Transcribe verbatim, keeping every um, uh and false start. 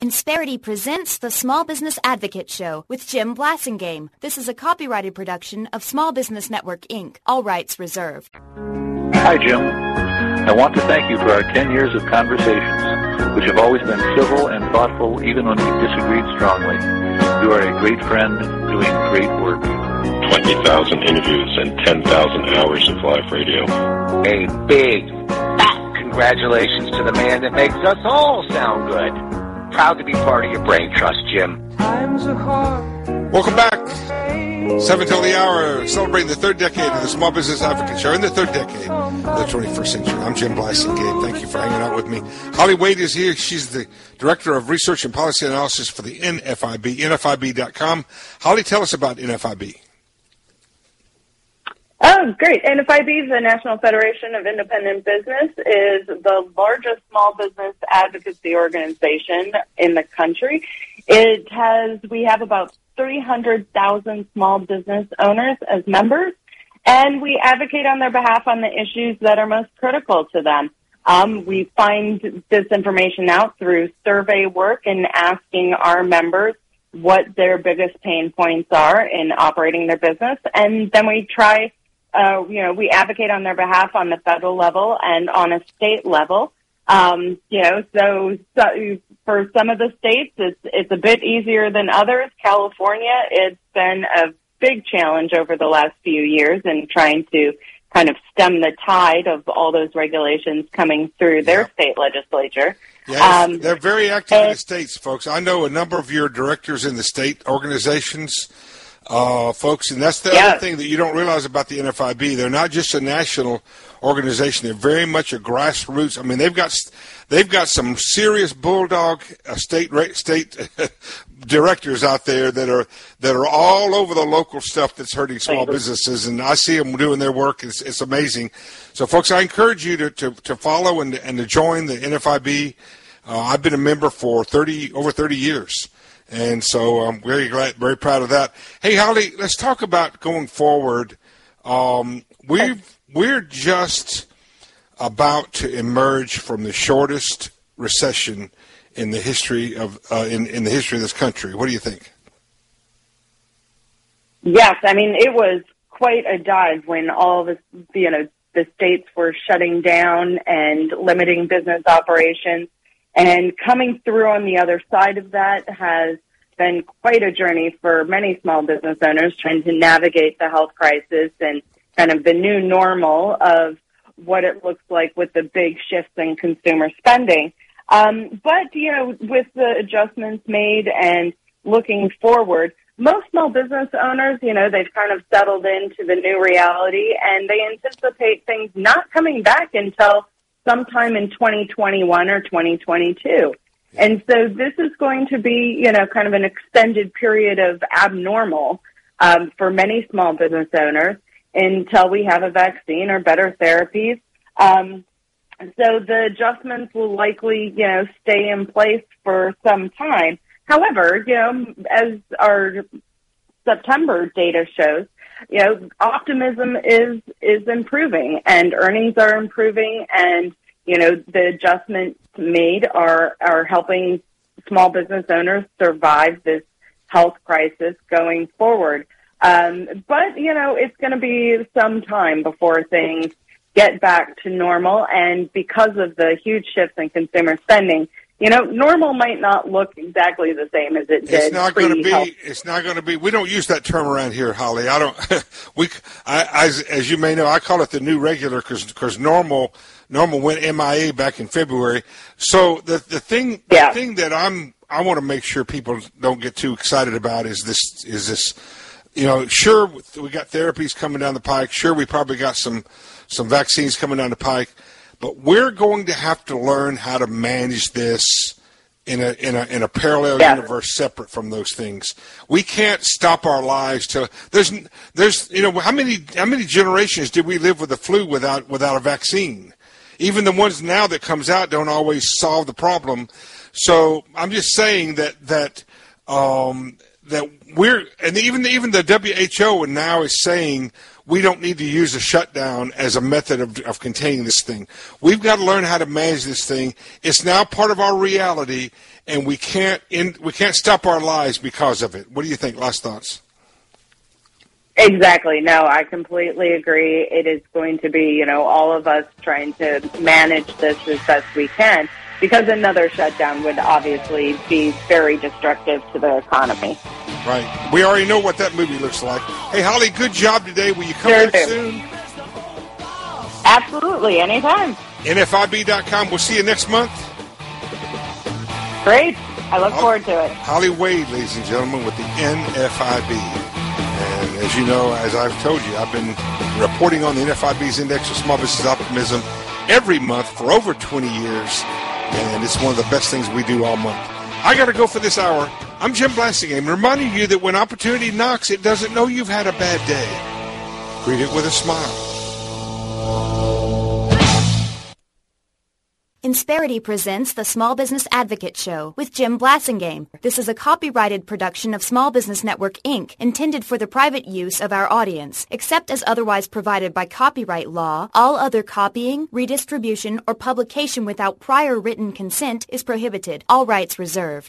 Insperity presents the Small Business Advocate Show with Jim Blasingame. This is a copyrighted production of Small Business Network, Incorporated. All rights reserved. Hi, Jim. I want to thank you for our ten years of conversations, which have always been civil and thoughtful, even when we disagreed strongly. You are a great friend doing great work. twenty thousand interviews and ten thousand hours of live radio. A big, fat congratulations to the man that makes us all sound good. Proud to be part of your brain trust, Jim. Times are hard. Welcome back. Seven till the hour, celebrating the third decade of the Small Business Advocate Show, in the third decade of the twenty-first century. I'm Jim Blasingame. Thank you for hanging out with me. Holly Wade is here. She's the Director of Research and Policy Analysis for the N F I B, N F I B dot com. Holly, tell us about N F I B. Oh, great. N F I B, the National Federation of Independent Business, is the largest small business advocacy organization in the country. It has, we have about three hundred thousand small business owners as members, and we advocate on their behalf on the issues that are most critical to them. Um, we find this information out through survey work and asking our members what their biggest pain points are in operating their business, and then we try Uh, you know, we advocate on their behalf on the federal level and on a state level. Um, you know, so, so for some of the states, it's it's a bit easier than others. California, it's been a big challenge over the last few years in trying to kind of stem the tide of all those regulations coming through their yeah. state legislature. Yes, um, they're very active and, in the states, folks. I know a number of your directors in the state organizations. Uh, folks, and that's the yeah. other thing that you don't realize about the N F I B. They're not just a national organization; they're very much a grassroots. I mean, they've got they've got some serious bulldog uh, state state directors out there that are that are all over the local stuff that's hurting small businesses, and I see them doing their work. It's, it's amazing. So, folks, I encourage you to to, to follow and and to join the N F I B. Uh, I've been a member for thirty over thirty years. And so I'm very glad, very proud of that. Hey, Holly, let's talk about going forward. Um, we've, we're just about to emerge from the shortest recession in the history of uh, in, in the history of this country. What do you think? Yes, I mean, it was quite a dive when all of the, you know, the states were shutting down and limiting business operations. And coming through on the other side of that has been quite a journey for many small business owners trying to navigate the health crisis and kind of the new normal of what it looks like with the big shifts in consumer spending. Um, but, you know, with the adjustments made and looking forward, most small business owners, you know, they've kind of settled into the new reality and they anticipate things not coming back until sometime in twenty twenty-one or twenty twenty-two. And so this is going to be, you know, kind of an extended period of abnormal um, for many small business owners until we have a vaccine or better therapies. Um, so the adjustments will likely, you know, stay in place for some time. However, you know, as our September data shows, you know, optimism is is improving and earnings are improving, and you know the adjustments made are are helping small business owners survive this health crisis going forward. Um, but you know, it's going to be some time before things get back to normal, and because of the huge shifts in consumer spending, you know, normal might not look exactly the same as it did. It's not going to be. It's not going to be. We don't use that term around here, Holly. I don't. we, I, as, as you may know, I call it the new regular because because normal normal went M I A back in February. So the the thing yeah. the thing that I'm I want to make sure people don't get too excited about is this is this. You know, sure we got therapies coming down the pike. Sure, we probably got some some vaccines coming down the pike. But we're going to have to learn how to manage this in a in a in a parallel yeah. universe separate from those things. We can't stop our lives till there's there's you know how many how many generations did we live with the flu without without a vaccine? Even the ones now that comes out don't always solve the problem. So I'm just saying that that um, that we're, and even even the W H O now is saying we don't need to use a shutdown as a method of, of containing this thing. We've got to learn how to manage this thing. It's now part of our reality, and we can't in, we can't stop our lives because of it. What do you think? Last thoughts? Exactly. No, I completely agree. It is going to be, you know, all of us trying to manage this as best we can, because another shutdown would obviously be very destructive to the economy. Right. We already know what that movie looks like. Hey, Holly, good job today. Will you come sure back do. soon? Absolutely. Anytime. N F I B dot com. We'll see you next month. Great. I look Holly, forward to it. Holly Wade, ladies and gentlemen, with the N F I B. And as you know, as I've told you, I've been reporting on the N F I B's Index of Small Business Optimism every month for over twenty years, and it's one of the best things we do all month. I got to go for this hour. I'm Jim Blasingame, reminding you that when opportunity knocks, it doesn't know you've had a bad day. Greet it with a smile. Insperity presents the Small Business Advocate Show with Jim Blasingame. This is a copyrighted production of Small Business Network, Incorporated, intended for the private use of our audience. Except as otherwise provided by copyright law, all other copying, redistribution, or publication without prior written consent is prohibited. All rights reserved.